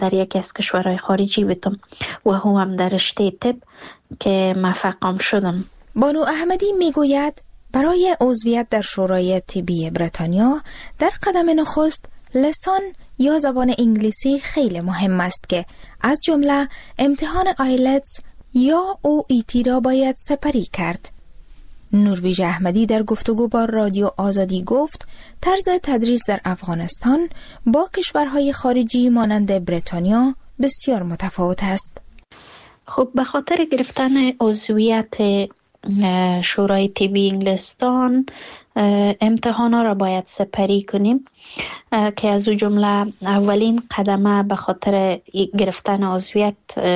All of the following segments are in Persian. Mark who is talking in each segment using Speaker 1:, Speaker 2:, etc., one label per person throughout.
Speaker 1: در یکی از کشورهای خارجی بتم و هم در رشته طب که موفقم شدم.
Speaker 2: بانو احمدی میگوید برای عضویت در شورای طبی بریتانیا در قدم نخست لسان یا زبان انگلیسی خیلی مهم است که از جمله امتحان آیلتس یا OET را باید سپری کرد. نرویج احمدی در گفتگو با رادیو آزادی گفت طرز تدریس در افغانستان با کشورهای خارجی مانند بریتانیا بسیار متفاوت است.
Speaker 1: خب به خاطر گرفتن عضویت شورای طبی انگلستان امتحانا را باید سپری کنیم که از او جمله اولین قدمه به خاطر گرفتن عضویت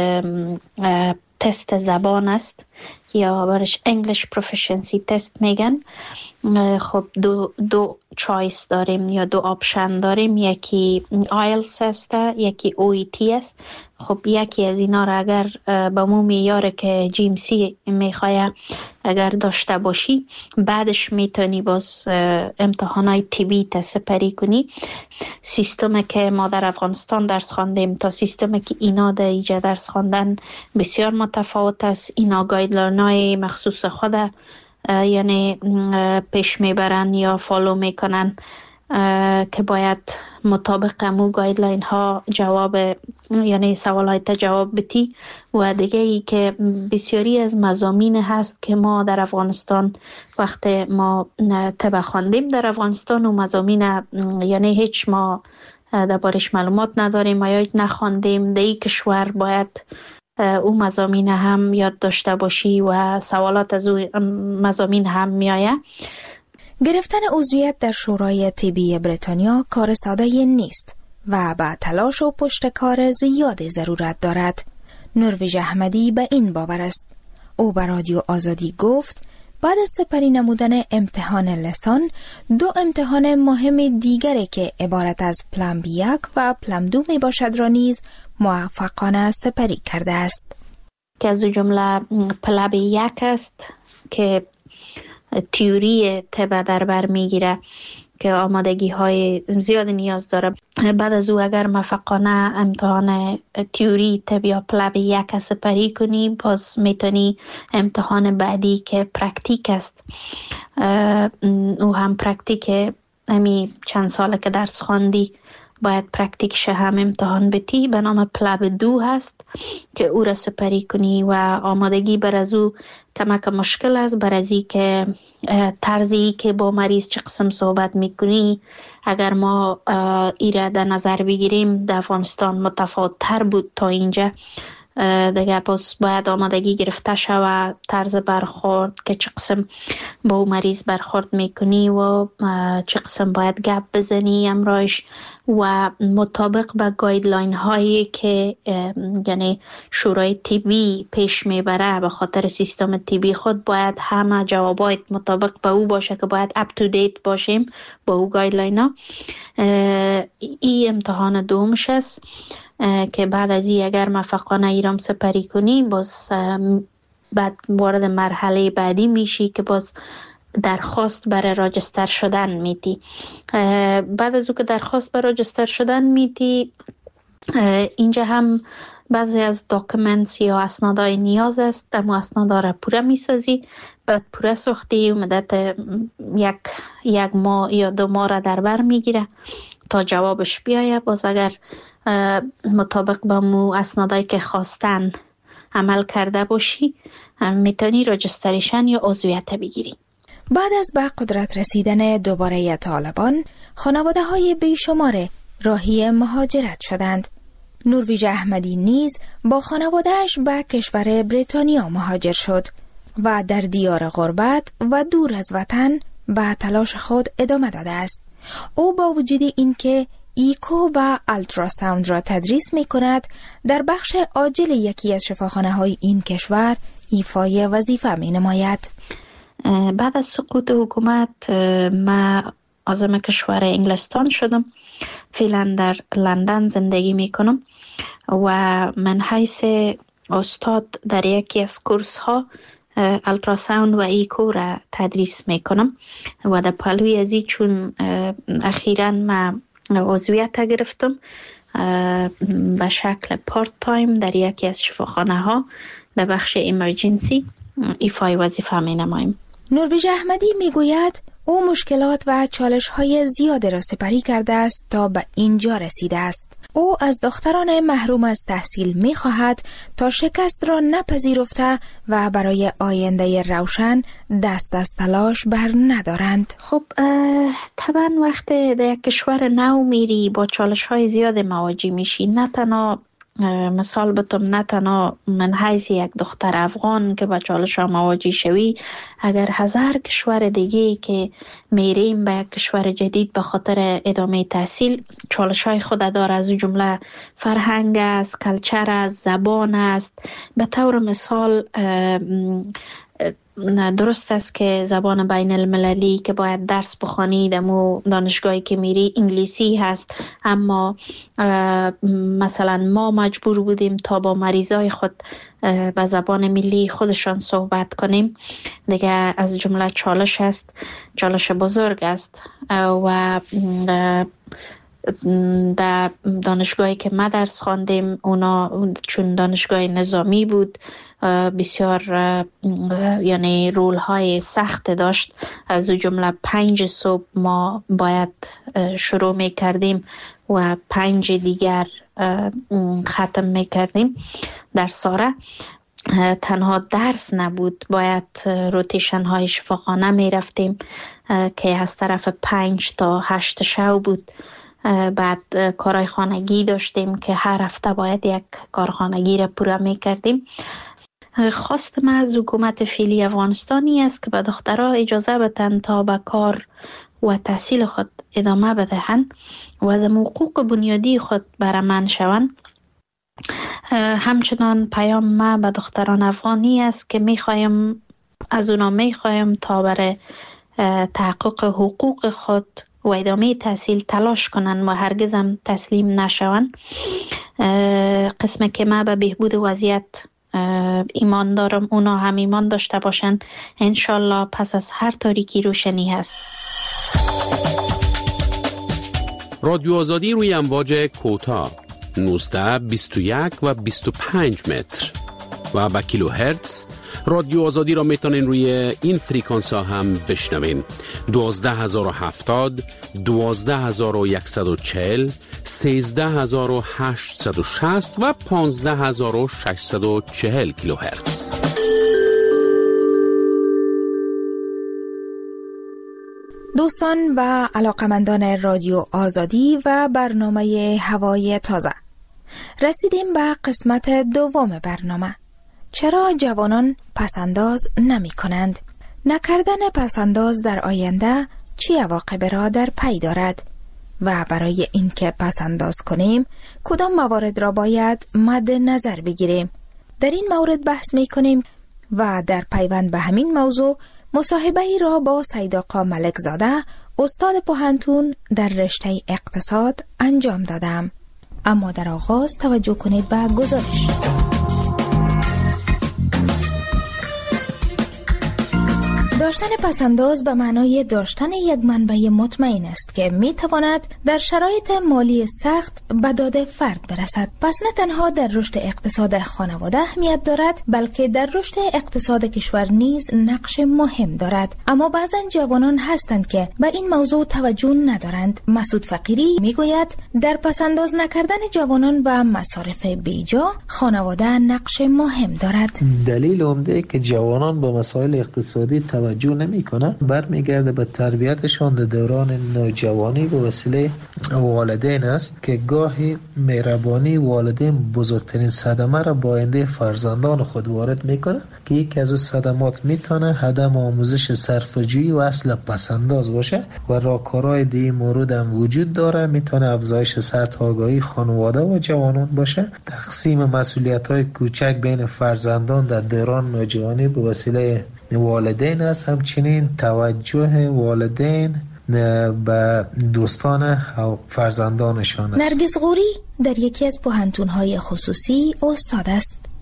Speaker 1: تست زبان است یا برش English Proficiency تست میگن. خب دو چایس داریم یا دو آپشن داریم، یکی IELTS است یکی OET است. خب یکی از اینا را اگر به مو میاره که GMC میخواه اگر داشته باشی بعدش میتونی باز امتحانای طبی سپری کنی. سیستمی که ما در افغانستان درس خواندیم تا سیستمی که اینا در اینجا درس خواندن بسیار متفاوت است. اینا گایدلاینای مخصوص خود یعنی پیش میبرن یا فالو میکنن که باید مطابق امو گایدلاین ها جواب یعنی سوالات جواب بدی. و دیگه ای که بسیاری از مضامین هست که ما در افغانستان وقت ما طب خواندیم در افغانستان و مضامین یعنی هیچ ما دربارش معلومات نداریم یا هیچ نخواندیم، در این کشور باید او مضامین هم یاد داشته باشی و سوالات از او مضامین هم میآید.
Speaker 2: گرفتن عضویت در شورای طبی بریتانیا کار ساده نیست و با تلاش و پشتکار زیاد ضرورت دارد. نرویج احمدی به این باور است. او به رادیو آزادی گفت بعد از سپری نمودن امتحان لسان دو امتحان مهم دیگری که عبارت از پلم 1 و پلم 2 می باشد را نیز موفقانه سپری کرده است.
Speaker 1: که از جمله پلم 1 است که تیوری طب در بر میگیره که آمادگی های زیاد نیاز داره. بعد از او اگر موفقانه امتحان تیوری طب یا پلم 1 سپری کنی باز میتونی امتحان بعدی که پرکتیک است او هم پرکتیک همی چند ساله که درس خواندی باید پرکتیکش هم امتحان بدی به نام پلم 2 هست که او را سپری کنی و آمادگی بر از او کمک مشکل است بر از این که طرزی که با مریض چه قسم صحبت میکنی اگر ما ایره در نظر بگیریم در افغانستان متفاوت تر بود تا اینجا. دیگه باز باید آمادگی گرفته شود طرز برخورد که چه قسم با او مریض برخورد میکنی و چه قسم باید گپ بزنی امرایش و مطابق به گایدلاین هایی که یعنی شورای طبی پیش میبره به خاطر سیستم طبی خود باید همه جوابات مطابق به او باشه که باید اپ تو دیت باشیم با او گایدلاین ها. این امتحان دومش است که بعد از این اگر موفقانه ایرام سپری کنی باز بعد وارد مرحله بعدی میشی که باز درخواست برای راجستر شدن میدی. بعد از او که درخواست برای راجستر شدن میدی اینجا هم بعضی از داکومنتس یا اسنادهای نیاز است. اما اسنادا را پوره میسازی بعد پوره ساختی و مدت یک ماه یا 2 ماه را در بر میگیره تا جوابش بیایه. باز اگر مطابق با مو اسنادایی که خواستن عمل کرده باشی میتونی راجستریشن یا عضویت بگیری.
Speaker 2: بعد از به قدرت رسیدن دوباره طالبان خانواده های بیشمار راهی مهاجرت شدند. نرویج احمدی نیز با خانوادهش به کشور بریتانیا مهاجر شد و در دیار غربت و دور از وطن به تلاش خود ادامه داده است. او با وجود اینکه ایکو و التراساوند را تدریس می کند در بخش عاجل یکی از شفاخانه های این کشور ایفای وظیفه می نماید.
Speaker 1: بعد از سقوط حکومت من عازم کشور انگلستان شدم. فعلا در لندن زندگی می کنم و من حیث استاد در یکی از کورس ها التراساوند و ایکو را تدریس می کنم و در پلوی ازی چون اخیراً من عضویت گرفتم به شکل پارت تایم در یکی از شفاخانه ها در بخش ایمرجنسی ایفای وظیفه می نماییم.
Speaker 2: نوربیج احمدی می گوید او مشکلات و چالش های زیاد را سپری کرده است تا به اینجا رسیده است. او از دختران محروم از تحصیل می خواهد تا شکست را نپذیرفته و برای آینده روشن دست از تلاش بر ندارند.
Speaker 1: خب طبعا وقتی در یک کشور نو میری با چالش های زیاد مواجه میشی. نه تنها مثال بتم، نه تنها من حیث یک دختر افغان که با چالش ها مواجه شوی، اگر هزار کشور دیگه که میریم به یک کشور جدید به خاطر ادامه تحصیل چالش های خود داره. از جمله فرهنگ است، کلچر است، زبان است. به طور مثال درست است که زبان بین المللی که باید درس بخوانی دمو دانشگاهی که میری انگلیسی هست، اما مثلا ما مجبور بودیم تا با مریضای خود به زبان ملی خودشان صحبت کنیم. دیگه از جمله چالش است، چالش بزرگ است. و در دانشگاهی که ما درس خواندیم اونا چون دانشگاه نظامی بود بسیار یعنی رول های سخت داشت. از جمله 5 صبح ما باید شروع می کردیم و 5 دیگر ختم می کردیم در ساره. تنها درس نبود، باید روتیشن های شفاخانه می رفتیم که از طرف 5 تا 8 شب بود. بعد کارهای خانگی داشتیم که هر هفته باید یک کار خانگی را پورا می کردیم. خواست ما از حکومت فعلی افغانستانی است که به دخترها اجازه بدن تا به کار و تحصیل خود ادامه بدهند و از حقوق بنیادی خود برمن شوند. همچنان پیام ما به دختران افغانی است که از اونا میخوایم تا برای تحقق حقوق خود و ادامه تحصیل تلاش کنن و هرگز هم تسلیم نشون. قسم که ما به بهبود وضعیت ایمان دارم، اونا هم ایمان داشته باشن. انشالله پس از هر تاریکی روشنی هست.
Speaker 3: رادیو آزادی روی امواج کوتاه 19، 21 و 25 متر و با کیلو هرتز. رادیو آزادی را میتونین روی این فریکانس ها هم بشنوین: 12070، 12140، 13860 و 15640 کیلو هرتز.
Speaker 2: دوستان و علاقمندان رادیو آزادی و برنامه هوای تازه، رسیدیم به قسمت دوم برنامه. چرا جوانان پسنداز نمی کنند؟ نکردن پسنداز در آینده چه عواقب را در پی دارد؟ و برای اینکه پسنداز کنیم کدام موارد را باید مد نظر بگیریم؟ در این مورد بحث می کنیم و در پیوند به همین موضوع مصاحبه‌ای را با سید آقا ملک زاده، استاد پوهنتون در رشته اقتصاد انجام دادم. اما در آغاز توجه کنید به گزارش. داشتن پسنداز به معنای داشتن یک منبع مطمئن است که می تواند در شرایط مالی سخت به داد فرد برسد. پس نه تنها در رشد اقتصاد خانواده اهمیت دارد، بلکه در رشد اقتصاد کشور نیز نقش مهم دارد. اما بعضا جوانان هستند که به این موضوع توجه ندارند. مسعود فقیری می گوید در پسنداز نکردن جوانان و مصارف بیجا خانواده نقش مهم دارد.
Speaker 4: دلیل عمده که جوانان به مسائل اقتصادی توجه نمی‌کنه برمیگرده به تربیتشان در دوران نوجوانی به وسیله والدین است که گاهی مهربانی والدین بزرگترین صدمه را با آینده فرزندان خود وارد میکنه که یکی از صدمات میتونه عدم آموزش صرفه‌جویی و اصل پسنداز باشه و راهکارهای دیگه مورد هم وجود داره. میتونه افزایش سطح آگاهی خانواده و جوانان باشه، تقسیم مسئولیت‌های کوچک بین فرزندان در دوران نوجوانی به وسیله والدین است، همچنین توجه والدین به دوستان و فرزندانشان است.
Speaker 2: نرگس غوری در یکی از پوهنتون‌های خصوصی استاد است.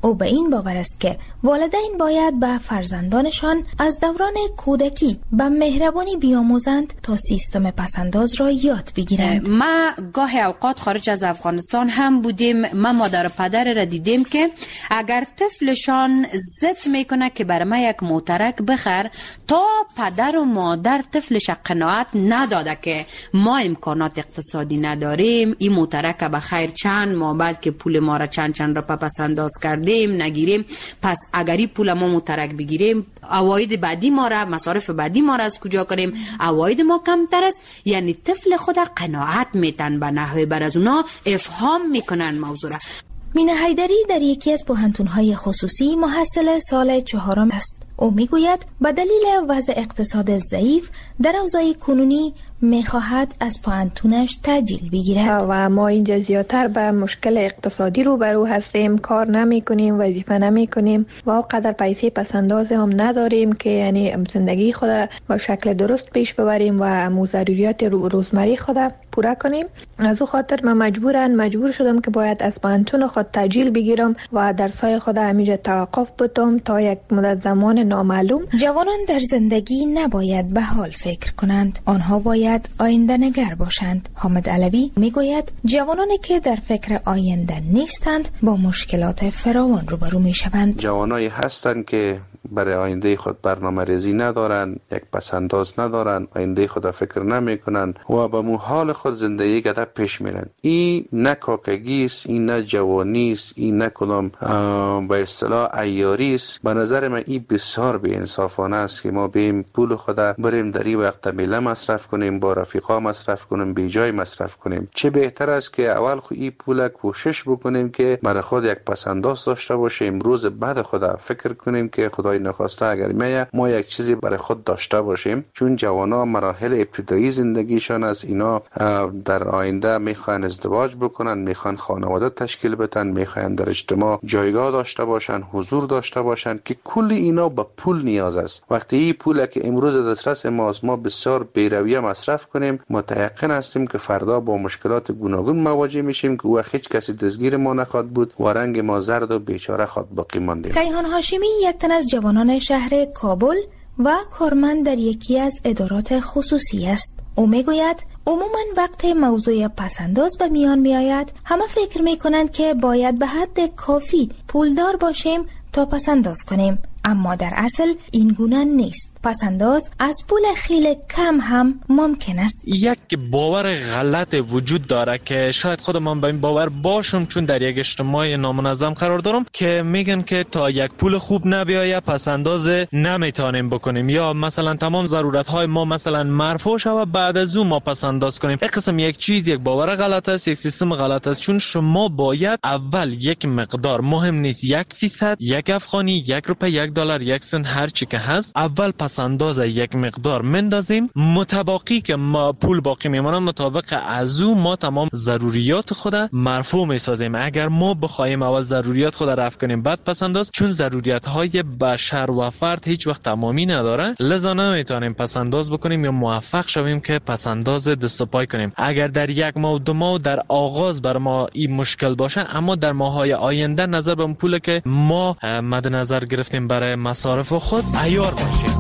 Speaker 2: او به این باور است که والدین باید به فرزندانشان از دوران کودکی به مهربانی بیاموزند تا سیستم پسنداز را یاد بگیرند.
Speaker 5: ما گاهی اوقات خارج از افغانستان هم بودیم، ما مادر و پدر را دیدیم که اگر طفلشان ضد میکنه که برای ما یک موترک بخر، تا پدر و مادر طفلش قناعت نداده که ما امکانات اقتصادی نداریم، این موترک به خیر چند ماه بعد که پول ما را چند را پس انداز کردیم نگیریم، پس اگر این پول ما موترک بگیریم عواید بعدی ما را، مصارف بعدی ما را از کجا کنیم؟ عواید ما کمتر است. یعنی طفل خود قناعت میتن به نحوه بر از اونا افهام میکنن موضوع را.
Speaker 2: مینه حیدری در یکی از پوهنتون‌های خصوصی محصل سال 4 است. او میگوید به دلیل وضع اقتصاد ضعیف در اوضاع کنونی میخواهد از پوهنتونش تأجیل بگیرد
Speaker 6: و ما اینجا زیادتر به مشکل اقتصادی روبرو هستیم، کار نمی کنیم، وظیفه نمی کنیم و اونقدر پیسه پسنداز هم نداریم که یعنی زندگی خود با شکل درست پیش ببریم و ضروریات روزمره خود پورا کنیم. از او خاطر من مجبور شدم که باید از پوهنتون خود تأجیل بگیرم و درسای خود همینجا توقف بدم تا یک مدت زمان نامعلوم.
Speaker 2: جوانان در زندگی نباید به حال فکر کنند، آنها باید آینده نگر باشند. حامد علوی میگوید جوانانی که در فکر آینده نیستند با مشکلات فراوان روبرو میشوند.
Speaker 7: جوانایی هستند که برای آینده خود برنامه ریزی ندارن، یک پسنداز ندارن، آینده خود فکر نمی کنن و به حال خود زندگی گذر پیش میرن. این نه کاکگی است، این نه جوانی است، این نه کدام به اصطلاح عیاری است. به نظر من این بسیار بی انصافانه است که ما بیم پول خود بریم در این وقت میله مصرف کنیم، با رفیقا مصرف کنیم، بی جای مصرف کنیم. چه بهتر است که اول خود این پول کوشش بکنیم که برای خود یک پسنداز داشته باشیم، روز بعد خود فکر کنیم که خدای نخواسته اگر ما یک چیزی برای خود داشته باشیم. چون جوانا مراحل ابتدایی زندگیشان از اینا در آینده میخوان ازدواج بکنن، میخوان خانواده تشکیل بدن، میخوان در اجتماع جایگاه داشته باشن، حضور داشته باشن که کل اینا به پول نیاز است. وقتی این پول که امروز دسترس ماست ما بسیار بی‌رویه مصرف کنیم، متيقن هستیم که فردا با مشکلات گوناگون مواجه میشیم که هیچ کسی دستگیر ما نخواد بود و رنگ ما زرد و بیچاره خود باقی ماندیم.
Speaker 2: کیهان هاشمی یک تن از جوانان شهر کابل و کارمند در یکی از ادارات خصوصی است. او میگوید عموماً وقت موضوع پسنداز به میان می آید همه فکر می کنند که باید به حد کافی پولدار باشیم تا پسنداز کنیم، اما در اصل این گونه نیست. پسنداز از پول خیلی کم هم ممکن است.
Speaker 8: یک باور غلط وجود داره که شاید خودم به این باور باشم، چون در یک اجتماع نامنظم قرار دارم که میگن که تا یک پول خوب نبیایه پسنداز نمیتونیم بکنیم، یا مثلا تمام ضرورت های ما مثلا مرفوع شود بعد از اون ما پسنداز کنیم. این قسم یک چیز، یک باور غلط است، یک سیستم غلط است. چون شما باید اول یک مقدار، مهم نیست 1%، 1 افغانی، 1 روپیه، 1 دلار، 1 سنت، هر چی که هست، اول پسنداز یک مقدار مندازیم، متباقی که ما پول باقی میمونه مطابق از او ما تمام ضروریات خود مرفوع میسازیم. اگر ما بخوایم اول ضروریات خود رفع کنیم بعد پسنداز، چون ضروریات های بشر و فرد هیچ وقت تمامی نداره، لذا نمیتونیم پسنداز بکنیم یا موفق شویم که پسنداز دست و پای کنیم. اگر در 1 ماه و 2 ماه در آغاز بر ما این مشکل باشه، اما در ماهای آینده نظر به پولی که ما مد نظر گرفتیم برای مصارف خود عیار باشیم.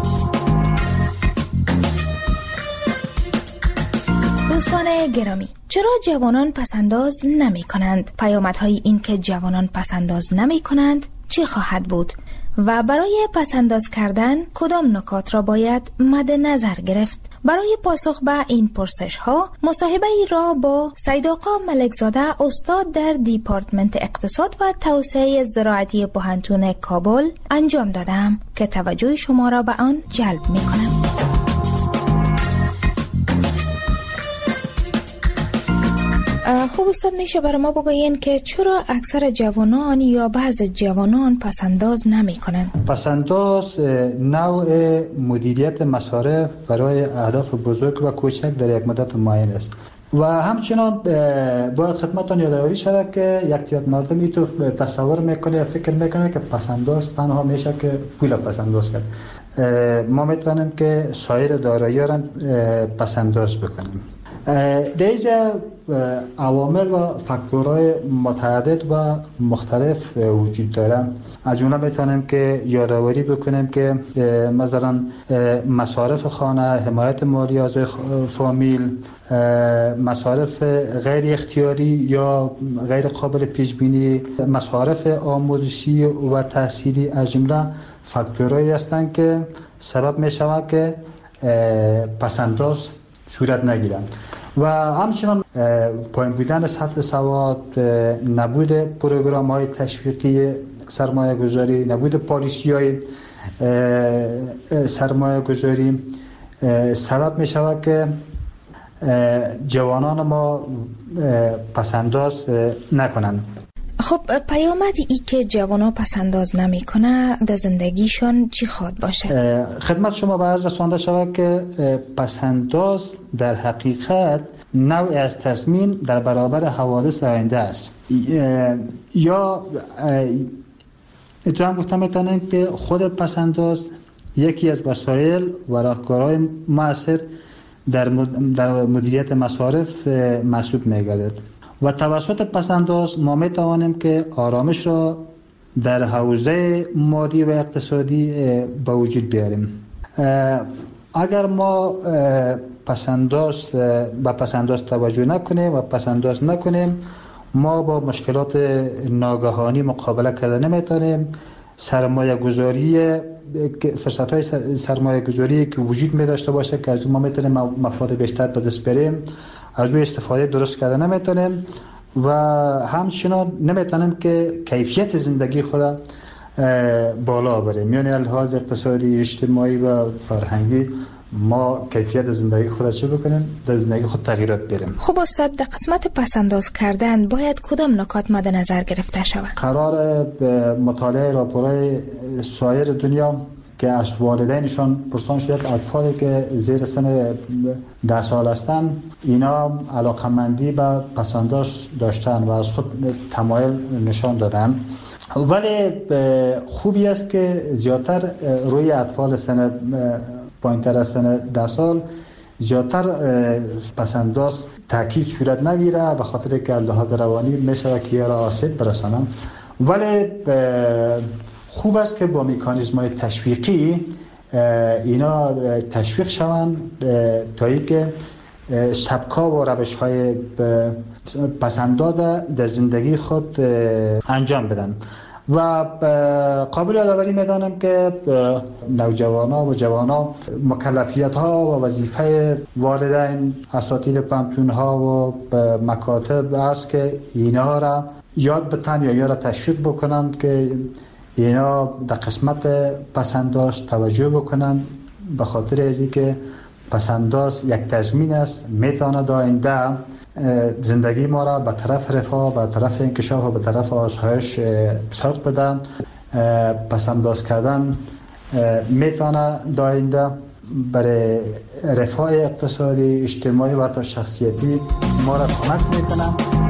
Speaker 2: دوستان گرامی، چرا جوانان پسنداز نمی کنند؟ پیامدهای این که جوانان پسنداز نمی کنند چه خواهد بود؟ و برای پسنداز کردن کدام نکات را باید مد نظر گرفت؟ برای پاسخ به این پرسش ها مصاحبه ای را با سید آقا ملکزاده استاد در دیپارتمنت اقتصاد و توسعه زراعتی پوهنتون کابل انجام دادم که توجه شما را به آن جلب می کنم. خوب استاد، میشه برای ما بگوین که چرا اکثر جوانان یا بعض جوانان پسنداز نمی کنند؟
Speaker 9: پسنداز نوع مدیریت مصارف برای اهداف بزرگ و کوچک در یک مدت معین است و همچنان باید خدمتتان یادآوری شود که یک تعداد مردم اینطور تصور میکنه یا فکر میکنه که پسنداز تنها میشه که پول پسنداز کرد. ما میتونیم که سایر دارایی را پسنداز بکنیم. دیجا عوامل و فاکتورهای متعدد و مختلف وجود دارن. از جمله میتونیم که یادآوری بکنیم که مثلا مصارف خانه، حمایت مالی از فامیل، مصارف غیر اختیاری یا غیر قابل پیش بینی، مصارف آموزشی و تحصیلی از جمله فاکتورهایی هستند که سبب می شود که پسنداز صورت نگیرند. و همچنان پایین بودن سطح سواد، نبود پروگرام های تشویقی سرمایه گذاری، نبود پالیسی های سرمایه گذاری سبب می شود که جوانان ما پسنداز نکنند.
Speaker 2: خب پیامد ای که جوانا پسنداز نمی کنه در زندگیشان چی خواد باشه؟
Speaker 9: خدمت شما به عرض رسانده شود که پسنداز در حقیقت نوعی از تضمین در برابر حوادث آینده است. یا اتفاقا گفتم میتونیم که خود پسنداز یکی از وسایل و راهکارهای مؤثر در مدیریت مصارف محسوب می‌گردد و توسط پسنداز ما می‌توانیم که آرامش را در حوزه مادی و اقتصادی به وجود بیاریم. اگر ما به پسنداز توجه نکنیم و پسنداز نکنیم، ما با مشکلات ناگهانی مقابله کردن نمیتونیم. سرمایه گذاری، فرصت های سرمایه گذاری که وجود می داشته باشه که از ما میتونیم مفاد بیشتر به دست بریم، از روی استفاده درست کردن نمیتونیم و همچنان نمیتونیم که کیفیت زندگی خود بالا بریم. یعنی لحاظ اقتصادی، اجتماعی و فرهنگی ما کیفیت زندگی خود چه بکنیم؟ در زندگی خود تغییرات بریم.
Speaker 2: خب استاد، در قسمت پسنداز کردن باید کدام نکات مد نظر گرفته شود؟
Speaker 9: قرار مطالعه راپورهای سایر دنیا که از والدینشان پرسان شد اطفالی که زیر سن 10 سال هستند اینا علاقمندی به پسنداز داشتن و از خود تمایل نشان دادن. ولی خوبی است که زیادتر روی اطفال سن پایین‌تر از سن 10 سال زیادتر پسنداز تاکید صورت نگیره به خاطر که لحاظ روانی میشه که را آسیب برسانم. ولی خوب است که با مکانیزم‌های تشویقی اینا تشویق شوند تا اینکه سبک‌ها و روش‌های پسنداز در زندگی خود انجام بدن. و قابل یادآوری می‌دانم که نوجوانان و جوانان مکلفیت‌ها و وظیفه والدین، اساتید پانتون‌ها و مکاتب است که اینا را یاد بتن یا را تشویق بکنند که اینا در قسمت پسنداز توجه بکنند، به خاطر از اینکه پسنداز یک تضمین است میتواند آینده زندگی ما را به طرف رفاه، به طرف انکشاف و به طرف آسایش سوق بده. پسنداز کردن میتواند آینده برای رفاه اقتصادی، اجتماعی و حتی شخصیتی ما را کمک میکنه.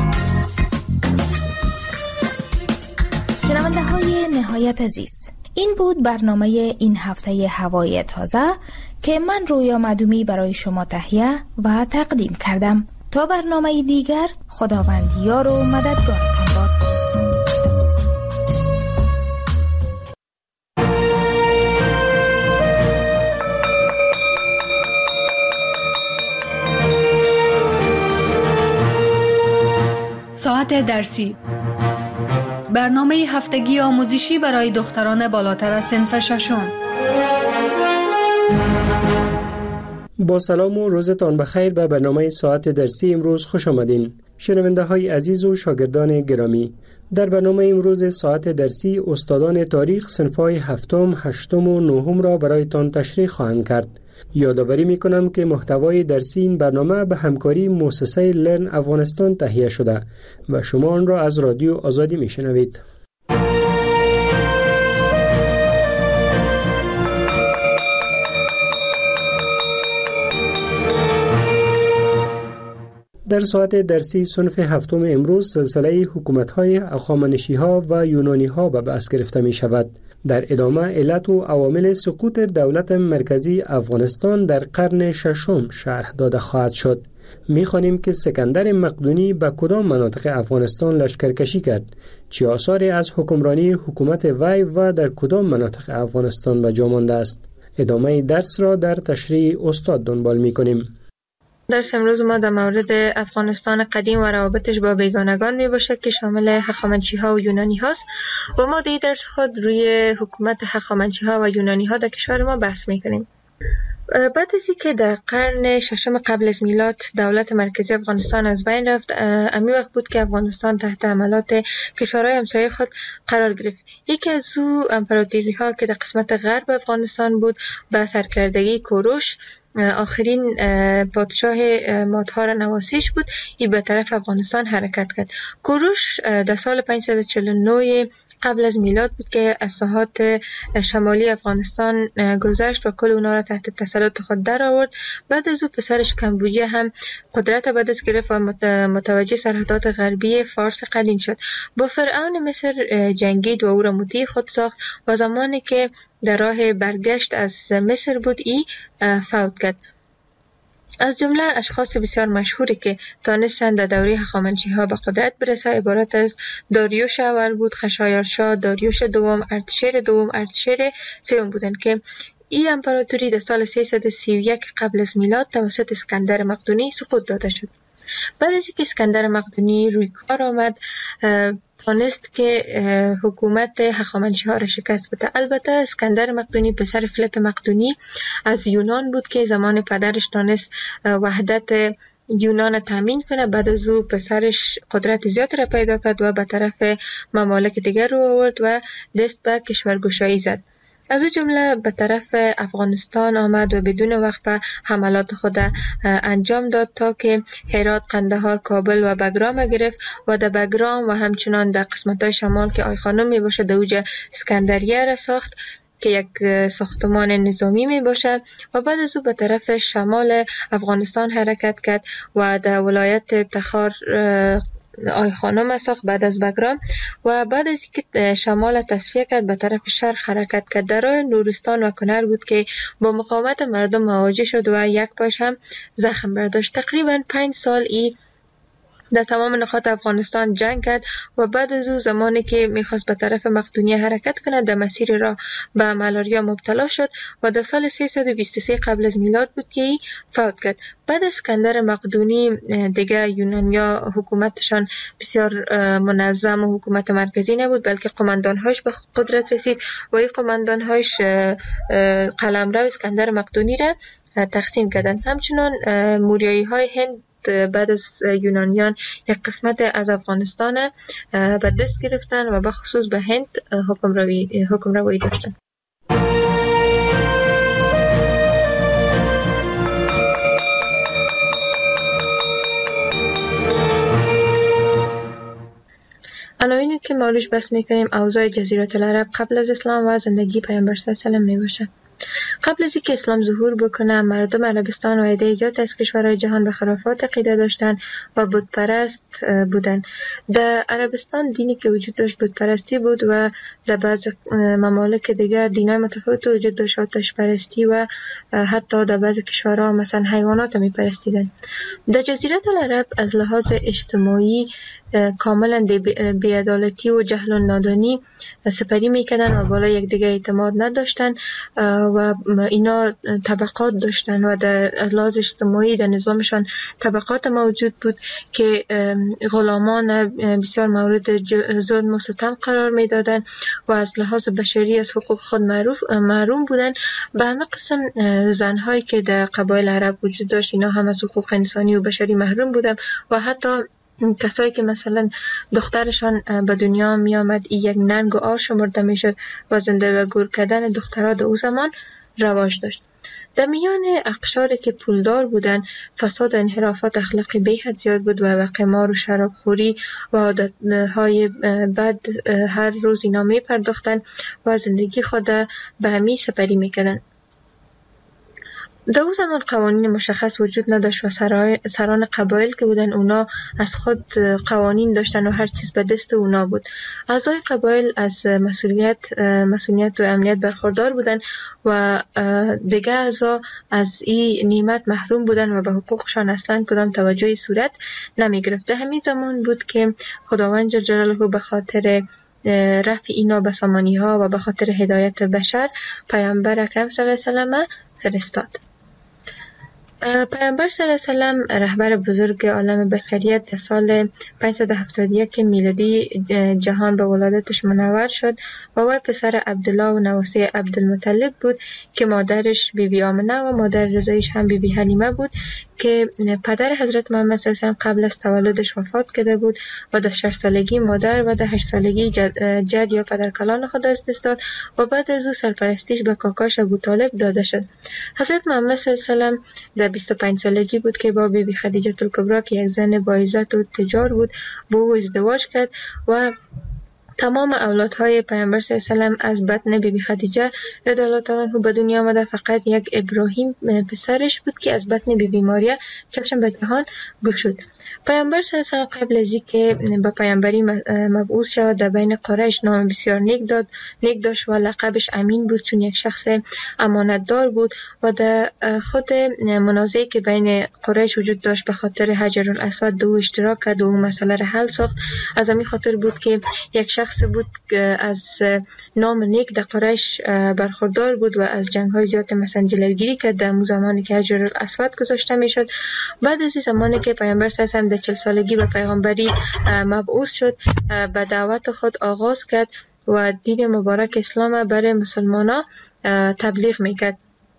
Speaker 2: شنونده های نهایت عزیز، این بود برنامه این هفته هوای تازه که من رویا مدومی برای شما تهیه و تقدیم کردم. تا برنامه دیگر، خداوند یار و مددگارتان باد.
Speaker 10: ساعت درسی، برنامه هفتگی آموزشی برای دختران بالاتر از صنف ششم.
Speaker 11: با سلام و روزتان بخیر به برنامه ساعت درسی امروز خوش آمدین. شنونده های عزیز و شاگردان گرامی، در برنامه امروز ساعت درسی استادان تاریخ صنف‌های هفتم، هشتم و نهم را برایتان تشریح خواهند کرد. یادآوری می‌کنم که محتوای درسی این برنامه به همکاری مؤسسه لرن افغانستان تهیه شده و شما آن را از رادیو آزادی می‌شنوید. در ساعت درسی صنف هفتم امروز سلسله حکومت‌های هخامنشی‌ها و یونانی‌ها به بحث گرفته می‌شود. در ادامه علت و عوامل سقوط دولت مرکزی افغانستان در قرن ششم شرح داده خواهد شد. می‌خوانیم که اسکندر مقدونی به کدام مناطق افغانستان لشکرکشی کرد، چه آثاری از حکمرانی حکومت وی و در کدام مناطق افغانستان به جا مانده است. ادامه درس را در تشریح استاد دنبال می‌کنیم.
Speaker 6: درس امروز ما در مورد افغانستان قدیم و روابطش با بیگانگان می باشد که شامل هخامنشی ها و یونانی هاست و ما در درس خود روی حکومت هخامنشی ها و یونانی ها در کشور ما بحث می کنیم. بعد از اینکه در قرن ششم قبل از میلاد دولت مرکزی افغانستان از بین رفت، امی وقت بود که افغانستان تحت حملات کشورهای همسایه خود قرار گرفت. یکی از او امپراتوری ها که در قسمت غرب افغانستان بود به سرکردگی کوروش، آخرین پادشاه مادها را نواسیش بود، این به طرف افغانستان حرکت کرد. کوروش در سال 549 قبل از میلاد بود که از ساحات شمالی افغانستان گذشت و کل اونا را تحت تسلط خود در آورد. بعد از او پسرش کمبوجیه هم قدرت به دست گرفت و متوجه سرحدات غربی فارس قدیم شد. با فرعون مصر جنگید و او را مطیع خود ساخت و زمانی که در راه برگشت از مصر بود ای فوت کرد. از جمله اشخاص بسیار مشهوری که تانستند در دوره هخامنشی ها به قدرت برسه عبارت از داریوش اول بود، خشایارشا، داریوش دوم، ارتشیر دوم، ارتشیر سوم بودند که این امپراتوری در سال 331 قبل از میلاد توسط اسکندر مقدونی سقوط داده شد. بعد از اینکه اسکندر مقدونی روی کار آمد، تانست که حکومت هخامنشی ها را شکست بده. البته اسکندر مقدونی پسر فیلیپ مقدونی از یونان بود که زمان پدرش تانست وحدت یونان تامین کنه. بعد از او پسرش قدرت زیاد را پیدا کرد و به طرف ممالک دیگر رو آورد و دست به کشورگشایی زد. از او جمله به طرف افغانستان آمد و بدون وقفه حملات خود انجام داد تا که هرات، قندهار، کابل و بگرام گرفت و در بگرام و همچنان در قسمت‌های شمال که آی خانم می باشد در اوج اسکندریه را ساخت که یک ساختمان نظامی می باشد و بعد از او به طرف شمال افغانستان حرکت کرد و در ولایت تخار آی خانم ساخت بعد از بگرام و بعد از اینکه شمال تصفیه کرد به طرف شرق حرکت کرد. در راه نورستان و کنر بود که با مقاومت مردم مواجه شد و یک پاش هم زخم برداشت. تقریبا 5 سال ای در تمام نقاط افغانستان جنگ کرد و بعد از او زمانی که میخواست به طرف مقدونیه حرکت کند در مسیر راه به ملاریا مبتلا شد و در سال 323 قبل از میلاد بود که ای فوت کرد. بعد از اسکندر مقدونی دیگه یونانیا حکومتشان بسیار منظم و حکومت مرکزی نبود، بلکه قماندانهاش به قدرت رسید و این قماندانهاش قلمرو اسکندر مقدونی را تقسیم کردند. همچنان موریایی های هند بعد از یونانیان یک قسمت از افغانستان به دست گرفتن و به خصوص به هند حکمروایی داشتن. عناوینی که ما روش بحث میکنیم اوضاع جزیره العرب قبل از اسلام و زندگی پیامبر صلی الله علیه و آله میباشه. قبل از اینکه اسلام ظهور بکنه مردم عربستان و عده زیاد از کشورهای جهان به خرافات عقیده داشتن و بت پرست بودن. در عربستان دینی که وجود داشت بت پرستی بود و در بعض ممالک دیگه دینای متفاوت وجود داشت، آتش پرستی و حتی در بعض کشورها مثلا حیوانات می پرستیدن. در جزیره العرب از لحاظ اجتماعی کاملا بی‌عدالتی و جهل و نادانی سپری میکردن و بالا یک دیگه اعتماد نداشتن و اینا طبقات داشتن و در لحاظ اجتماعی در نظامشان طبقات موجود بود که غلامان بسیار مورد ظلم و ستم قرار میدادن و از لحاظ بشری از حقوق خود محروم بودن. به همه قسم زنهایی که در قبایل عرب وجود داشت اینا هم از حقوق انسانی و بشری محروم بودن و حتی کسایی که مثلا دخترشان به دنیا می آمد یک ننگ و عار شمرده می شد و زنده و گور کردن دخترها در او زمان رواج داشت. در میان اقشاری که پولدار بودن فساد و انحرافات اخلاقی به حد زیاد بود و قمار و شرابخوری و عادتهای بد هر روز اینا می پرداختن و زندگی خود به همی سپری می کردن. در او زمان قوانین مشخص وجود نداشت و سران قبایل که بودن اونا از خود قوانین داشتن و هر چیز به دست اونا بود. اعضای قبایل از مسئولیت و امنیت برخوردار بودن و دیگه اعضا از این نعمت محروم بودن و به حقوقشان اصلا کدام توجهی صورت نمی گرفت. در همین زمان بود که خداوند جل جلاله به خاطر رفع اینا به سامانی ها و به خاطر هدایت بشر پیامبر اکرم صلی الله علیه و سلم فرستاد. پیامبر صلی الله علیه و سلم رهبر بزرگ عالم بشریت در سال 571 میلادی جهان به ولادتش منور شد و وی پسر عبدالله و نواسه عبدالمطلب بود که مادرش بیبی آمنه و مادر رضایش هم بیبی حلیمه بود که پدر حضرت محمد صلی الله علیه و قبل از تولدش وفات کرده بود و در 6 سالگی مادر و در 8 سالگی جد یا پدرکلان خود از دست داد و بعد از او سرپرستیش به کاکاش ابوطالب داده شد. حضرت محمد صلی الله علیه و در 25 سالگی بود که با بیبی خدیجه الکبری که یک زن با عزت و تجار بود با او ازدواج کرد و تمام اولادهای پیامبر صلی الله علیه و از بطن بیبی خدیجه رضی الله تعالی عنها به دنیا آمده. فقط یک ابراهیم پسرش بود که از بطن بیبی ماریا چشم به جهان گشود. پیامبر صلی الله علیه و قبل از اینکه به پیامبری مبعوث شود در بین قریش نام بسیار نیک داشت و لقبش امین بود چون یک شخص امانتدار بود و در خود منازعه که بین قریش وجود داشت به خاطر حجر الاسود دو اشتراک کرد و مسئله را حل ساخت. از همین خاطر بود که یک شخص بود که از نام نیک در قریش برخوردار بود و از جنگ‌های زیاد مثلا جلوگیری کرد در زمانی که حجر الاسود گذاشته میشد. بعد از این زمانی که پیامبر صلی الله علیه و در 40 سالگی به پیغمبری مبعوث شد به دعوت خود آغاز کرد و دین مبارک اسلام برای مسلمانان تبلیغ میکرد.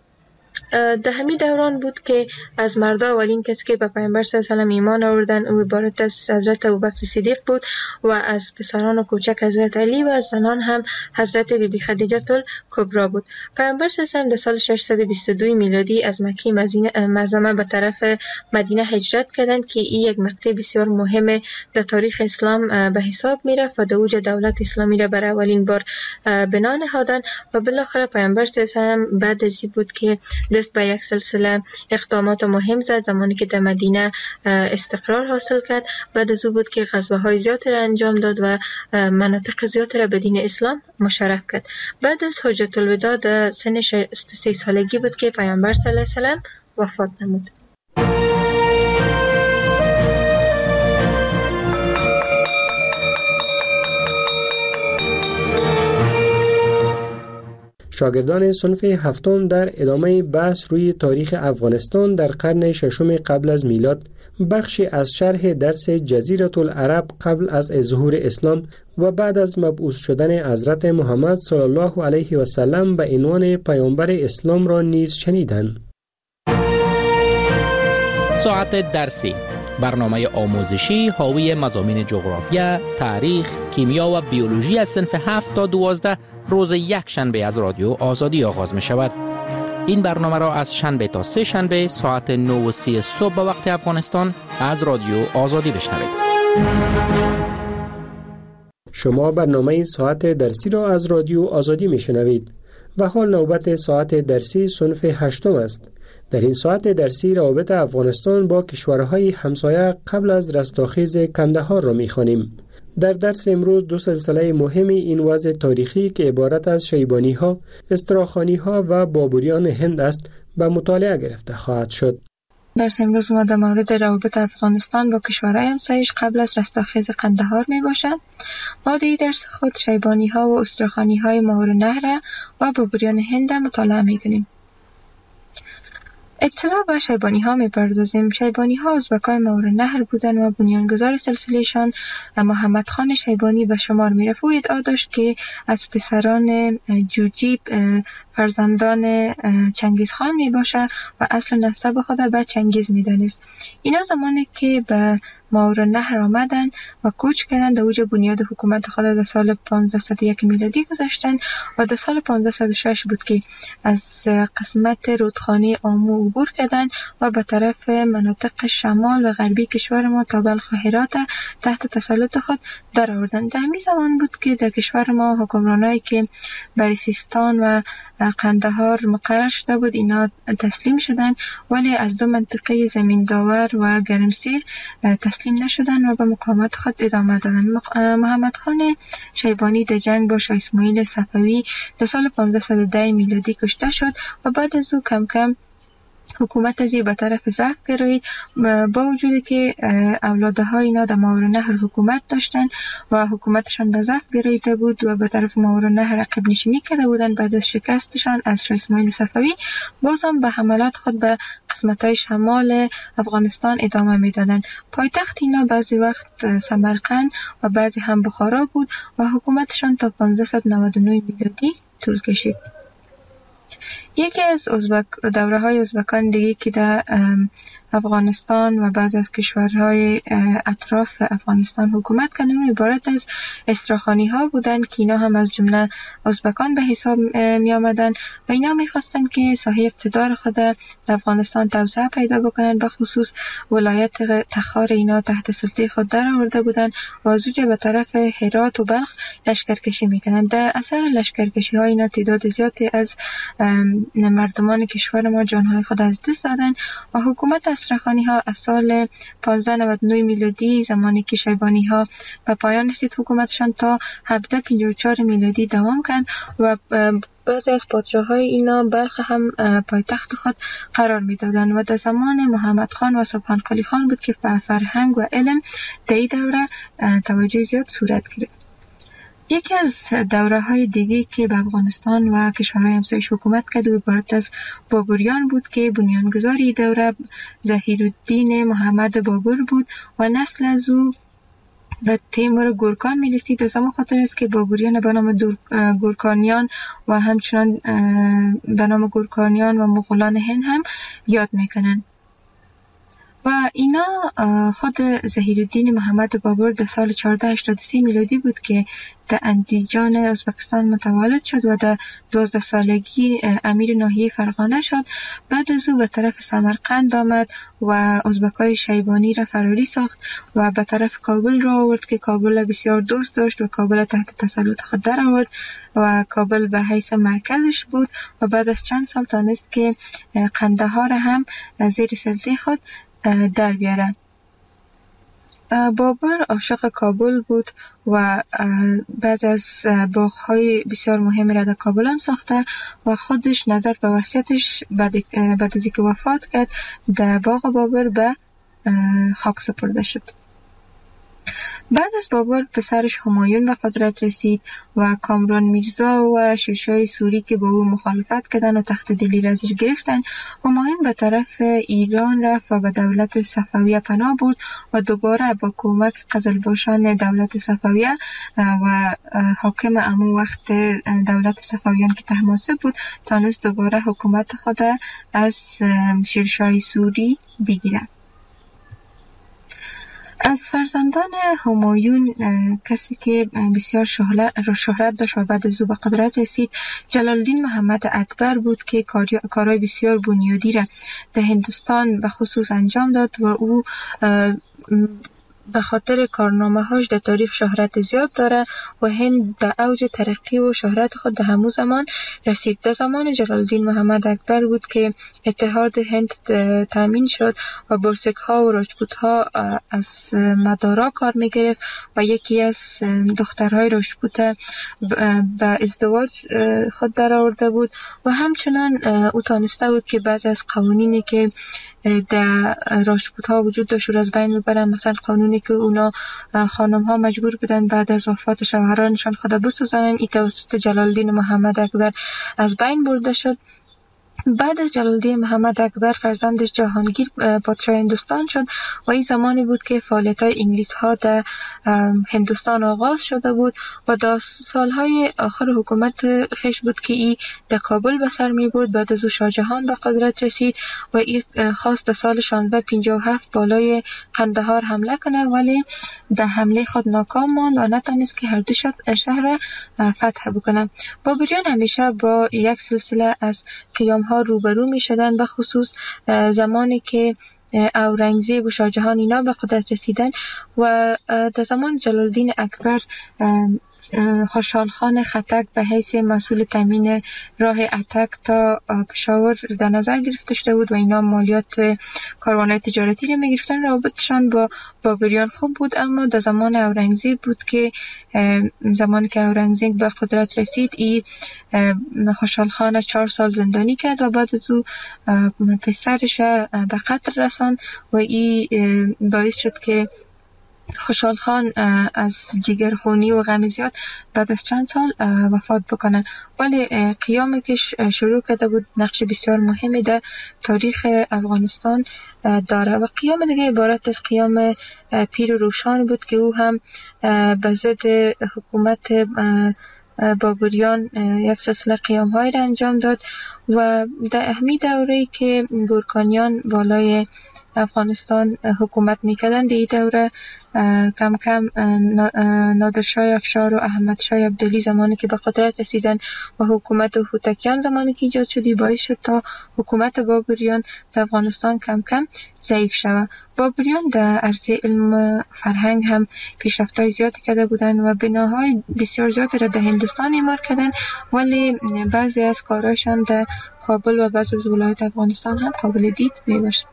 Speaker 6: در همین دوران بود که از مردا اولین کسی که به پیامبر صلی الله علیه و ایمان آوردن او عبارت از حضرت ابوبکر صدیق بود و از پسران و کوچک حضرت علی و از زنان هم حضرت بیبی خدیجه الکبری بود. پیامبر صلی الله علیه و در سال 622 میلادی از مکه معظمه به طرف مدینه هجرت کردند که این یک مقطع بسیار مهم در تاریخ اسلام به حساب میرفت و در اوج دولت اسلامی را برای اولین بار بنا نهادند و بالاخره پیامبر صلی الله علیه و بعد از این بود که دست به یک سلسله اقدامات مهم زد. زمانی که در مدینه استقرار حاصل کرد بعد از او بود که غزوه‌های زیادی را انجام داد و مناطق زیادی را به دین اسلام مشرف کرد. بعد از حجت الوداع در سن 63 سالگی بود که پیامبر صلی الله علیه و سلم وفات نمود.
Speaker 11: شاگردان صنف هفتم در ادامه بحث روی تاریخ افغانستان در قرن ششم قبل از میلاد بخشی از شرح درس جزیره العرب قبل از ظهور اسلام و بعد از مبعوث شدن حضرت محمد صلی الله علیه و سلم به عنوان پیامبر اسلام را نیز شنیدند.
Speaker 12: ساعت درسی، برنامه آموزشی حاوی مضامین جغرافیا، تاریخ، کیمیا و بیولوژی از صنف 7 تا 12 روز یک شنبه از رادیو آزادی آغاز می شود. این برنامه را از شنبه تا سه شنبه ساعت 9:30 صبح به وقت افغانستان از رادیو آزادی بشنوید.
Speaker 11: شما برنامه ساعت درسی را از رادیو آزادی می شنوید و حال نوبت ساعت درسی صنف 8 است. در این ساعت درسی روابط افغانستان با کشورهای همسایه قبل از رستاخیز کندهار را می‌خوانیم. در درس امروز دو سلسله مهم این وضع تاریخی که عبارت از شیبانی‌ها، استراخانی‌ها و بابریان هند است به مطالعه گرفته خواهد شد.
Speaker 6: درس امروز ما در مورد روابط افغانستان با کشورهای همسایه قبل از رستاخیز قندهار می باشد. ما در درس خود شیبانی‌ها و استراخانی‌های ماورالنهر و بابریان هند مطالعه می‌کنیم. ابتدا به شیبانی ها می پردازیم. شیبانی ها ازبکای ماورالنهر بودند و بنیانگذار سلسلهشان محمد خان شیبانی به شمار می رفت. او ادعا داشت که از پسران جوجیب فرزندان چنگیز خان می باشه و اصل نسب خود به چنگیز می دانست. اینا زمانی که به ماورالنهر آمدن و کوچ کردن در اوج بنیاد حکومت خود در سال 1501 میلادی گذاشتن و در سال 1506 بود که از قسمت رودخانه آمو عبور کردن و به طرف مناطق شمال و غربی کشور ما تا بلخ و هرات تحت تسلط خود در آوردن. در همین زمان بود که در کشور ما حکمرانایی که بری سیستان و
Speaker 13: قندهار مقرر شده بود اینا تسلیم شدن، ولی از دو منطقه زمین داور و گرمسیر تسلیم نشدن و به مقاومت خود ادامه دادن. محمد خان شیبانی در جنگ با شاه اسماعیل صفوی در سال 1510 میلادی کشته شد و بعد از او کم کم حکومت ازی به طرف ضعف گرایید، با وجودی که اولادهای اینا در ماورالنهر حکومت داشتن و حکومتشان به ضعف گراییده بود و به طرف ماورالنهر عقب نشینی کرده بودن. بعد از شکستشان از شاه اسماعیل صفوی بازم به حملات خود به قسمت‌های شمال افغانستان ادامه میدادند. پایتخت اینا بعضی وقت سمرقند و بعضی هم بخارا بود و حکومتشان تا 1599 میلادی طول کشید. یکی از دوره های ازبکان دیگه که در افغانستان و بعض از کشورهای اطراف افغانستان حکومت کردن عبارت از استراخانی ها بودن که اینا هم از جمله ازبکان به حساب می آمدن و اینا می خواستن که ساحه اقتدار خود در افغانستان توسعه پیدا بکنن. به خصوص ولایت تخار اینا تحت سلطه خود در آورده بودن و از اونجا به طرف هرات و بلخ لشکرکشی میکنن. در اثر لشکرکشی ها اینا تعداد زیادی از مردمان کشور ما جانهای خود از دست دادن و حکومت استراخانی ها از سال 1599 میلادی زمانی که شیبانی ها به پایان رسید حکومتشان تا 1754 میلادی دوام کرد و بعضی از پادشاه‌های اینا بلخ هم پایتخت خود قرار می‌دادند و در زمان محمد خان و سبحان قلی خان بود که به فرهنگ و علم در این دوره توجه زیاد صورت گرفت. یکی از دوره‌های دیگه که به افغانستان و کشورهای همسایش حکومت کرد و عبارت از بابریان بود که بنیانگذار این دوره ظهیرالدین محمد بابر بود و نسل از او به تیمور گورکان می رسید. از همون خاطر است که بابریان به نام گورکانیان و همچنان به نام گورکانیان و مغولان هند هم یاد میکنن. و اینا خود ظهیرالدین محمد بابر در سال 1483 میلادی بود که در اندیجان ازبکستان متولد شد و در 12 سالگی امیر ناحیه فرغانه شد. بعد از او به طرف سمرقند آمد و ازبکای شیبانی را فراری ساخت و به طرف کابل را آورد که کابل بسیار دوست داشت و کابل تحت تسلط خود در آورد و کابل به حیث مرکزش بود و بعد از چند سال تانست که قندهار هم زیر سلطه خود در بیاره. بابر عاشق کابل بود و بعض از باغ‌های بسیار مهم را در کابل هم ساخته و خودش نظر به وصیتش بعد از اینکه وفات کرد در باغ بابر به خاک سپرده شد. بعد از بابر پسرش همایون به قدرت رسید و کامران میرزا و شیرشاه سوری که با او مخالفت کردن و تخت دلی را ازش گرفتن. همایون به طرف ایران رفت و به دولت صفویه پناه برد و دوباره با کمک قزلباشان دولت صفویه و حاکم امو وقت دولت صفویان که طهماسب بود تانست دوباره حکومت خود از شیرشاه سوری بگیرد. از فرزندان همایون کسی که بسیار شهرت داشت و بعد از او به قدرت رسید جلالالدین محمد اکبر بود که کارهای بسیار بنیادی را در هندوستان به خصوص انجام داد و او به خاطر کارنامه‌هاش در تاریخ شهرت زیاد داره و هند در اوج ترقی و شهرت خود در همون زمان رسید. در زمان جلالالدین محمد اکبر بود که اتحاد هند تامین شد و برسک‌ها و راجپوت‌ها از مدارا کار می‌گرفت و یکی از دخترهای راجپوت به ازدواج خود در آورده بود و همچنان او تانسته بود که بعضی از قوانینی که در راجپوت ها وجود داشت رو از بین ببرن. مثلا قانونی که اونا خانم ها مجبور بودن بعد از وفات شوهرانشان خود بسوزانن، این توسط جلالالدین محمد اکبر از بین برده شد. بعد از جلالالدین محمد اکبر فرزندش جهانگیر پادشاه هندوستان شد و این زمانی بود که فعالیت‌های انگلیس ها در هندوستان آغاز شده بود و در سالهای آخر حکومت خیش بود که این در کابل به سر می برد. بعد از او شاه جهان به قدرت رسید و این خواست در سال 1657 بالای قندهار حمله کنه ولی در حمله خود ناکام ماند و نتونست که هر دو شهر فتح بکنه. بابریان همیشه با یک سلسله از قیام ها روبرو می شدن، به خصوص زمانی که اورنگزیب و شاهجهان اینا به قدرت رسیدن و در زمان جلال الدین اکبر خوشحال خان خټک به حیث مسئول تامین راه اتک تا پشاور در نظر گرفته شده بود و اینا مالیات کاروان‌های تجارتی رو می‌گرفتن. رابطشان با بابریان خوب بود، اما در زمان اورنگزیب بود که زمانی که اورنگزیب به قدرت رسید خوشحال خان 4 سال زندانی کرد و بعد از او پسرش به قتل رساند و این باعث شد که خوشحال خان از جگرخونی و غم زیاد بعد از چند سال وفات بکنه. ولی قیامی که شروع کرده بود نقش بسیار مهمی در تاریخ افغانستان داره و قیام دیگه عبارت از قیام پیر و روشان بود که او هم به ضد حکومت بابریان یک سلسله قیام های را انجام داد و در اهمی دوره‌ای که گورکانیان بالای افغانستان حکومت میکردن در این دوره کم کم نادرشاه افشار و احمد شاه عبدالی زمانی که به قدرت رسیدن و حکومت هوتکیان زمانی که ایجاد شدی باعث شد تا حکومت بابریان در افغانستان کم کم ضعیف شود. بابریان در عرصه علم فرهنگ هم پیشرفت‌های زیادی کرده بودند و بناهای بسیار زیادی را در هندوستان اعمار کردند، ولی بعضی از کارهایشان در کابل و بعضی از ولایات افغانستان هم قابل دید میباشد.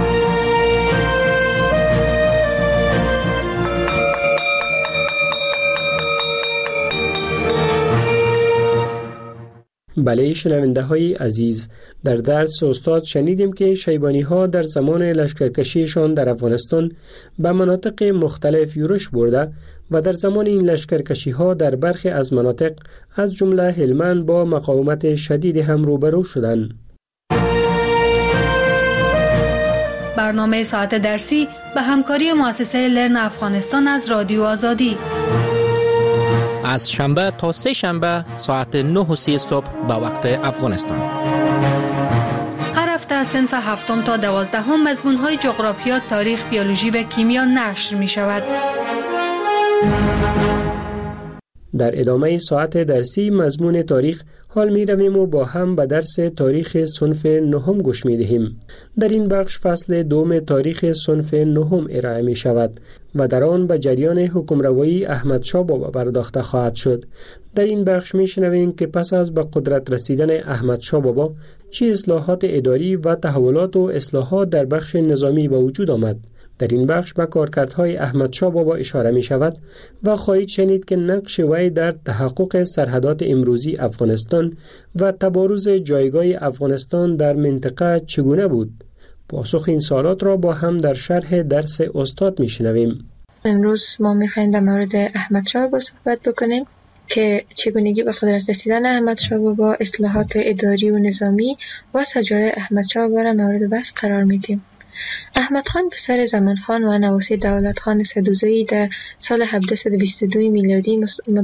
Speaker 11: بله شنونده های عزیز، در درس استاد شنیدیم که شیبانی ها در زمان لشکرکشیشان در افغانستان به مناطق مختلف یورش برده و در زمان این لشکرکشی ها در برخی از مناطق از جمله هلمند با مقاومت شدید هم روبرو شدند.
Speaker 10: برنامه ساعت درسی به همکاری مؤسسه لرن افغانستان از رادیو آزادی
Speaker 12: از شنبه تا سه شنبه ساعت 9:30 صبح به وقت افغانستان.
Speaker 10: هر هفته از صنف 7 تا 12 مضمون‌های جغرافیا، تاریخ، بیولوژی و کیمیا نشر می‌شود.
Speaker 11: در ادامه ساعت درسی مضمون تاریخ حال می رویم و با هم به درس تاریخ صنف 9 گوش می دهیم. در این بخش فصل دوم تاریخ صنف 9 ارائه می شود و در آن به جریان حکمروایی احمد شاه بابا پرداخته خواهد شد. در این بخش می شنویم که پس از به قدرت رسیدن احمد شاه بابا چه اصلاحات اداری و تحولات و اصلاحات در بخش نظامی به وجود آمد. در این بخش به کارکردهای احمد شاه بابا اشاره می شود و خواهید شنید که نقش وی در تحقق سرحدات امروزی افغانستان و تبارز جایگاه افغانستان در منطقه چگونه بود. پاسخ این سوالات را با هم در شرح درس استاد می شنویم.
Speaker 13: امروز ما می خواهیم در مورد احمد شاه بابا صحبت بکنیم که چگونگی به قدرت رسیدن احمد شاه بابا، اصلاحات اداری و نظامی و سجای احمد شاه بابا را مورد بحث قرار میدیم. احمد خان پسر زمان خان و نواسی دولت خان سدوزایی در سال 1722 میلادی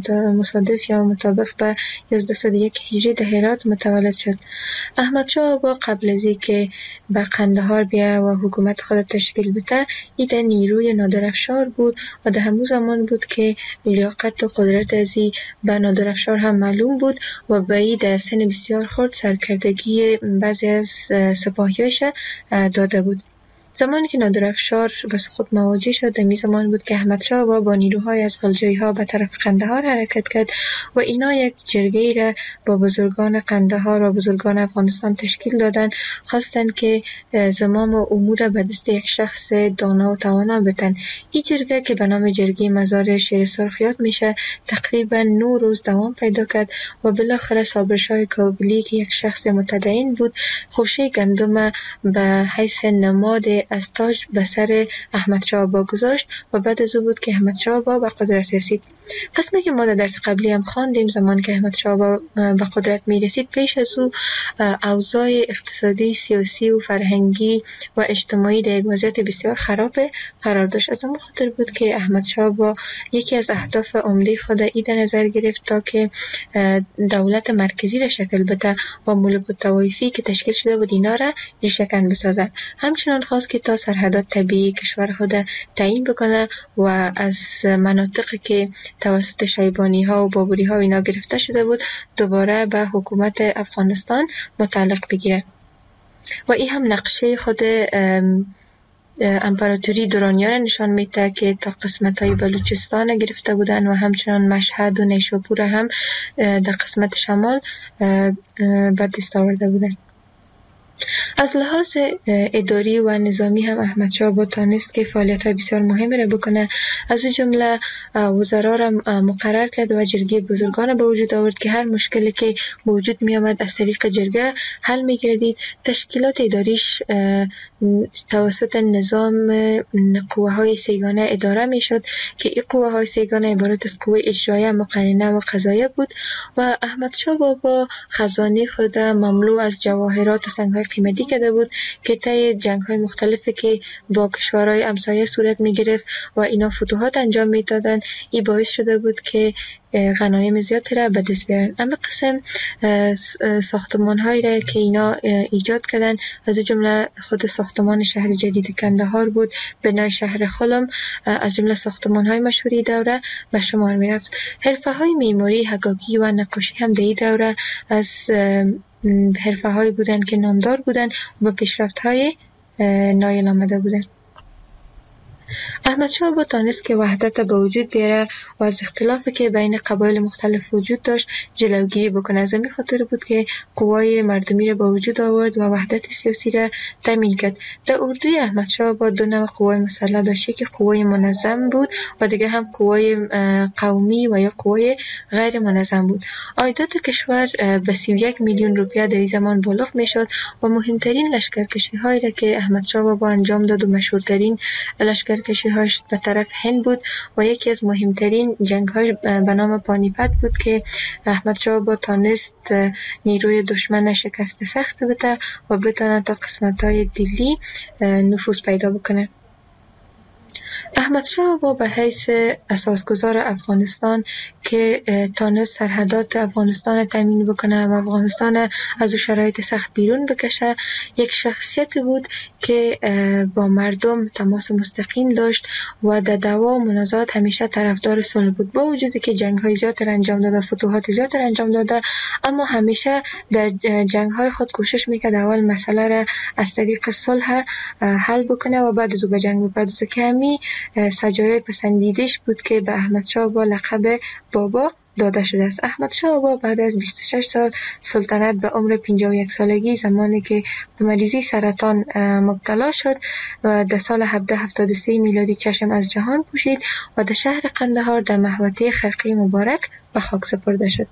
Speaker 13: مصادف یا مطابق به 1101 هجری در هرات متولد شد. احمد شاه بابا قبل از اینکه به قندهار بیا و حکومت خود تشکیل بده، این در نیروی نادرافشار بود و در همون زمان بود که لیاقت و قدرت ازی به نادرافشار هم معلوم بود و به این در سن بسیار خرد سرکردگی بعضی از سپاهیاش داده بود. زمانی که نادرافشار به سقوط مواجه شد، در زمان بود که احمد شاه با نیروهای از غلجایی ها به طرف قندهار حرکت کرد و اینا یک جرگه‌ای را با بزرگان قندهار و بزرگان افغانستان تشکیل دادند. خواستند که زمام و امور به دست یک شخص دانا و توانا بدن. این جرگه که به نام جرگه مزار شیر سرخ یاد میشه تقریبا 9 روز دوام پیدا کرد و بالاخره صابرشاه کابلی که یک شخص متدین بود خوشه گندم به حیث نماد از تاج به سر احمد شاه بابا گذاشت و بعد از او بود که احمد شاه بابا به قدرت رسید. قسمی که ما در درس قبلی هم خواندیم، زمان که احمد شاه بابا به قدرت می رسید پیش از او اوضاع اقتصادی، سیاسی و فرهنگی و اجتماعی در یک وضعیت بسیار خراب قرار داشت. از اون خاطر بود که احمد شاه بابا یکی از اهداف عمده خود این در نظر گرفت تا که دولت مرکزی را شکل بده و ملوک الطوایفی که تشکیل شده بود اینا را ریشه‌کن بسازد. همچنین خواست که تا سرحدات طبیعی کشور خود تعیین بکنه و از مناطقی که توسط شیبانی ها و بابری ها اینا گرفته شده بود دوباره به حکومت افغانستان متعلق بگیره و این هم نقشه خود امپراتوری درانیان نشان میده که تا قسمت‌های بلوچستان گرفته بودن و همچنان مشهد و نیشابور هم در قسمت شمال به دست آورده بودن. از لحاظ اداری و نظامی هم احمد شاه با تانست که فعالیت‌های بسیار مهمی را بکنه. از اون جمله وزرا را مقرر کرد و جرگه بزرگان به وجود آورد که هر مشکلی که به وجود می آمد از طریق جرگه حل می گردید. تشکیلات اداریش توسط نظام قوه های سیگانه اداره می شد که این قوه های سیگانه عبارت از قوه اجرایه، مقننه و قضاییه بود و احمد شاه با خزانه خود مملو از جواهرات و سنگ‌های قیمتی کرده بود که طی جنگ‌های مختلفی که با کشورهای همسایه صورت می‌گرفت و اینا فتوحات انجام می‌دادن، این باعث شده بود که غنایم زیادی را به دست بیارن. اما قسم ساختمان‌هایی را که اینا ایجاد کردن، از جمله خود ساختمان شهر جدید کندهار بود، بنای شهر خلم، از جمله ساختمان‌های مشهوری دوره به شمار می‌رفت. حرفه‌های معماری، حکاکی و نقاشی هم در این دوره از حرفه‌هایی بودن که نامدار بودن و پیشرفت‌های نایل آمده بودن. احمد شاه با تانست که وحدت به وجود بیاره و از اختلافی که بین قبایل مختلف وجود داشت جلوگیری بکنه. از همین خاطر بود که قوای مردمی را به وجود آورد و وحدت سیاسی را تامین کرد. در اردوی احمد شاه با دو نوع قوای مسلح داشت که قوای منظم بود و دیگه هم قوای قومی و یا قوای غیر منظم بود. عایدات کشور به 31 میلیون روپیه در این زمان بالغ میشد و مهمترین لشکرکشی‌هایی را که احمد شاه با انجام داد و مشهورترین لشکرکشی‌هاش به طرف هند بود و یکی از مهمترین جنگ‌های به نام پانیپت بود که احمد شاه با تانست نیروی دشمن شکست سخت بده و بتونه تا قسمت‌های دلی نفوذ پیدا بکنه. احمد شاه با به حیث اساسگزار افغانستان که تانست سرحدات افغانستان تامین بکنه و افغانستان از شرایط سخت بیرون بکشه، یک شخصیت بود که با مردم تماس مستقیم داشت و در دعوا و منازعات همیشه طرفدار صلح بود. با وجودی که جنگ‌های زیاد انجام داده، فتوحات زیاد انجام داده، اما همیشه در جنگ‌های خود کوشش میکرد اول مسئله را از طریق صلح حل بکنه و بعد از او به جنگ بپردازه که همین سجایای پسندیدش بود که به احمد شاه با لقب بابا داده شده است. احمد شاه بابا بعد از 26 سال سلطنت به عمر 51 سالگی، زمانی که به مریضی سرطان مبتلا شد و در سال 1773 میلادی چشم از جهان پوشید و در شهر قندهار در محوطه خرقه مبارک به خاک سپرده شد.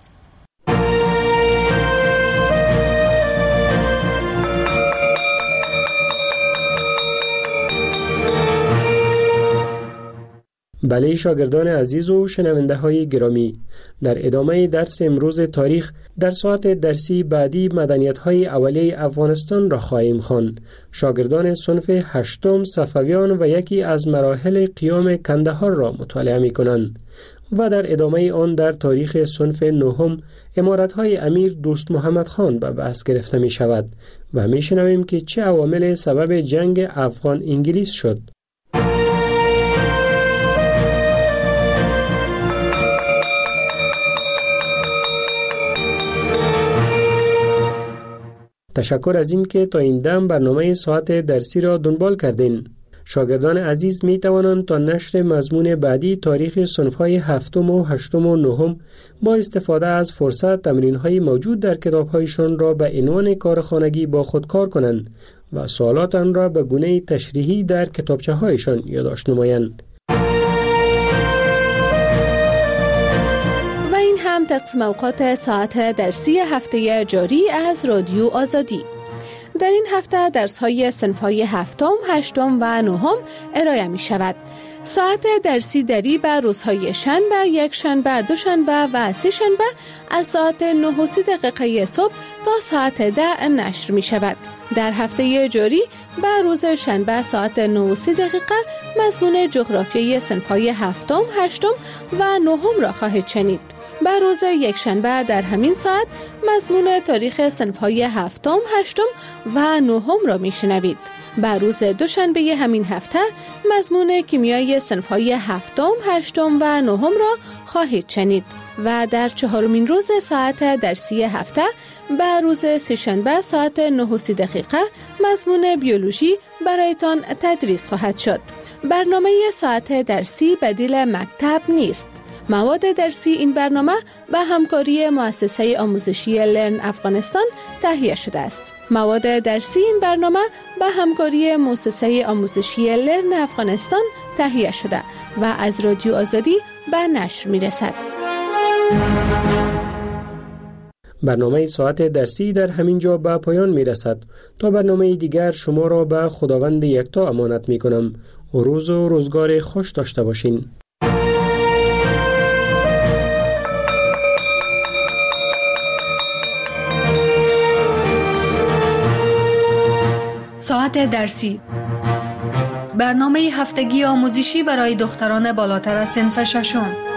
Speaker 11: بله شاگردان عزیز و شنونده های گرامی، در ادامه درس امروز تاریخ در ساعت درسی بعدی مدنیت های اولیه افغانستان را خواهیم خواند. شاگردان صنف 8 صفویان و یکی از مراحل قیام کندهار را مطالعه می کنند و در ادامه آن در تاریخ صنف 9 امارت های امیر دوست محمد خان به بحث گرفته می شود و می شنویم که چه عوامل سبب جنگ افغان انگلیس شد. تشکر از این که تا این دم برنامه ساعت درسی را دنبال کردین. شاگردان عزیز می توانند تا نشر مضمون بعدی تاریخ صنف‌های 7 و 8 و 9 با استفاده از فرصت تمرین‌های موجود در کتاب‌هایشان را به عنوان کارخانگی با خود کار کنند و سوالات آن را به گونه تشریحی در کتابچه‌هایشان یادداشت نمایند.
Speaker 14: تقسیم اوقات ساعت درسی هفته جاری از رادیو آزادی. در این هفته درس‌های صنف‌های 7، 8 و 9 ارائه می شود. ساعت درسی دری به روزهای شنبه، یک شنبه، دو شنبه و سه شنبه از ساعت 9:30 صبح تا ساعت 10 نشر می شود. در هفته جاری به روز شنبه ساعت 9:30 مضمون جغرافیای صنف‌های 7، 8 و 9 را خواهید شنید. به روز یک شنبه در همین ساعت مضمون تاریخ صنف‌های 7، 8 و 9 را میشنوید. به روز دوشنبه همین هفته مضمون کیمیای صنف‌های 7، 8 و 9 را خواهید شنید و در 4مین روز ساعت درسی هفته به روز سه‌شنبه ساعت 9:30 مضمون بیولوژی برایتان تدریس خواهد شد. برنامه ساعت درسی بدیل مکتب نیست. مواد درسی این برنامه به همکاری مؤسسه آموزشی لرن افغانستان تهیه شده است. مواد درسی این برنامه به همکاری مؤسسه آموزشی لرن افغانستان تهیه شده و از رادیو آزادی به نشر می رسد.
Speaker 11: برنامه ساعت درسی در همین جا به پایان می رسد. تا برنامه دیگر شما را به خداوند یکتا امانت می کنم. روز و روزگار خوش داشته باشین.
Speaker 10: ساعت درسی، برنامه هفتگی آموزشی برای دختران بالاتر از صنف ششم.